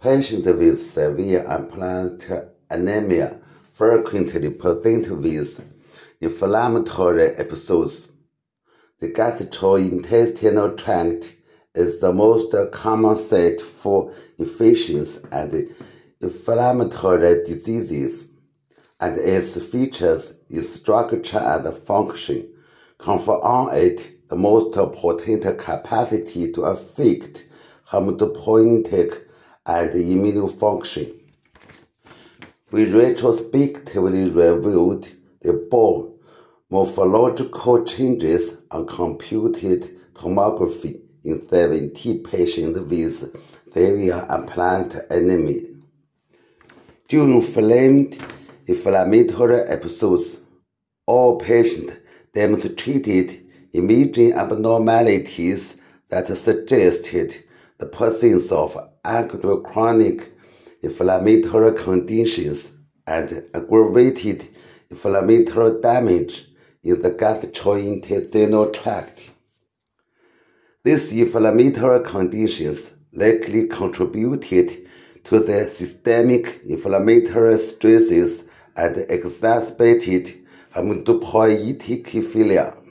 Patients with severe unplanned anemia frequently present with inflammatory episodes. The gastrointestinal tract is the most common site for infections and inflammatory diseases, and its features in structure and function confer on it the most potent capacity to affect hematopoietic and immune function. We retrospectively reviewed the bone morphological changes on computed tomography in 70 patients with severe unplanned anemia. During inflammatory episodes, all patients demonstrated imaging abnormalities that suggested the presence of acute chronic inflammatory conditions and aggravated inflammatory damage in the gastrointestinal tract. These inflammatory conditions likely contributed to the systemic inflammatory stresses and exacerbated hematopoietic failure.